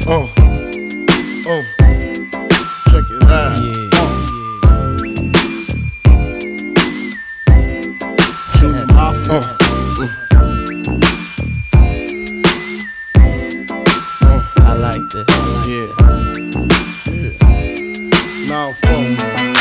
Check it out. Junior Mafia. I like this. Yeah. Now phone.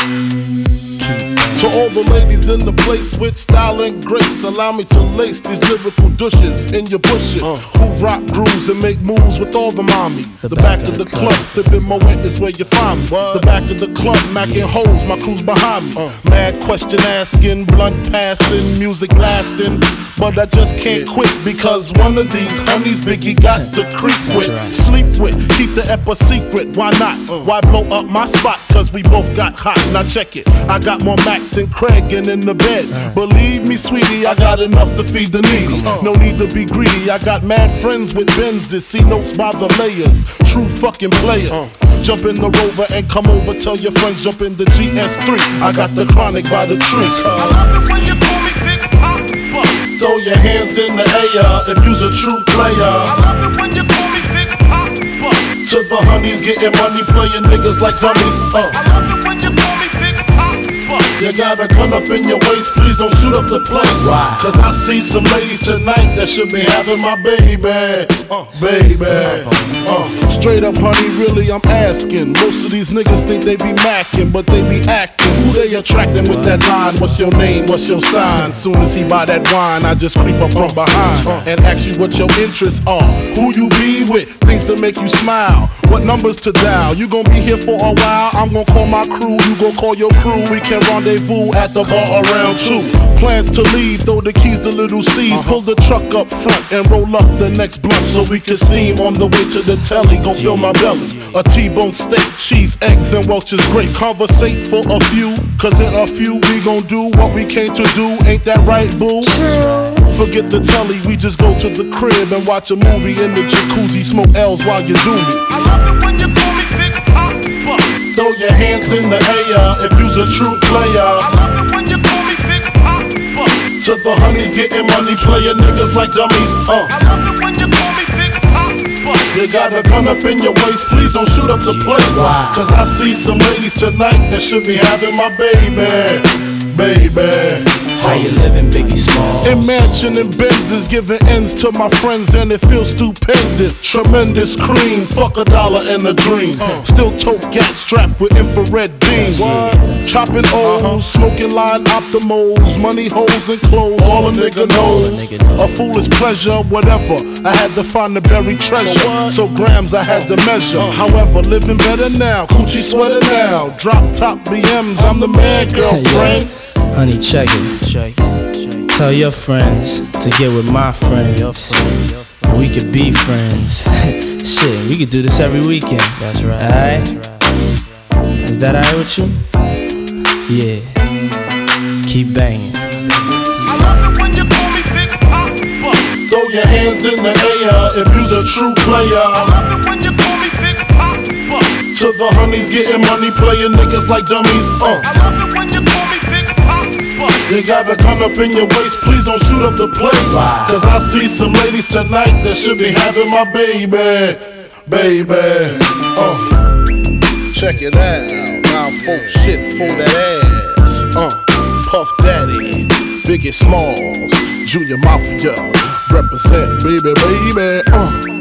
To all the ladies in the place with style and grace, allow me to lace these lyrical douches in your bushes. Who rock grooves and make moves with all the mommies. The back of the club, sipping Moet is where you find me. The back of the club, macking holes, my crew's behind me. Mad question asking, blunt passing, music lasting. But I just can't quit because one of these honeys Biggie got to creep with, sleep with, keep the ep a secret. Why not? Why blow up my spot? Cause we both got hot. Now check it. I got more Mac than Craig and in the bed. Believe me, sweetie, I got enough to feed the needy. No need to be greedy. I got mad friends with Benzes. See notes by the layers. True fucking players. Jump in the Rover and come over. Tell your friends jump in the GS3. I got the chronic by the tree. I love it when you call me Big Papa. Throw your hands in the air if you's a true player. I love it when you call me Big Papa. To the honeys getting money, playing niggas like dummies. I love it when you call me Big Papa. You got a gun up in your waist, please don't shoot up the place. Cause I see some ladies tonight that should be having my baby. Straight up, honey, really, I'm asking. Most of these niggas think they be macking, but they be acting. Who they attracting with that line? What's your name? What's your sign? Soon as he buy that wine, I just creep up from behind and ask you what your interests are. Who you be with? Things to make you smile. What numbers to dial? You gon' be here for a while. I'm gon' call my crew. You gon' call your crew. We can rendezvous at the bar around 2. Plans to leave, throw the keys to little C's. Pull the truck up front and roll up the next blunt so we can steam on the way to the telly. Gon' fill my belly. A T-bone steak, cheese, eggs, and Welch's grape. Conversate for a few, cause in a few we gon' do what we came to do. Ain't that right, boo? Forget the telly, we just go to the crib and watch a movie in the jacuzzi. Smoke L's while you do me. I love it when you call me Big Papa. Throw your hands in the air if you's a true player. I love it when you call me Big Papa. To the honeys getting money, playing niggas like dummies. I love it when you call me Big Papa. You got a gun up in your waist, please don't shoot up the place. Cause I see some ladies tonight that should be having my baby. How you living, Biggie Smalls? In mansion and Benzes, giving ends to my friends and it feels stupendous. Tremendous cream, fuck $1 and a dream. Still tote gat strapped with infrared beams. Chopping O's, smoking line optimals, money holes and clothes, all a nigga knows. A foolish pleasure, whatever. I had to find the buried treasure, so grams I had to measure. However, living better now, coochie sweater now. Drop top BMs, I'm the man, girlfriend. Honey, check it. Tell your friends to get with my friends. We could be friends. Shit, we could do this every weekend. That's right. Alright? Is that alright with you? Yeah. Keep banging. I love it when you call me Big Papa. Throw your hands in the air if you's a true player. I love it when you call me Big Papa. To the honeys getting money, playing niggas like dummies. I love it when you call me Big Papa. You got a gun up in your waist, please don't shoot up the place. Cause I see some ladies tonight that should be having my baby. Check it out. Now folks shit for that ass. Puff Daddy, Biggie Smalls, Junior Mafia, represent baby.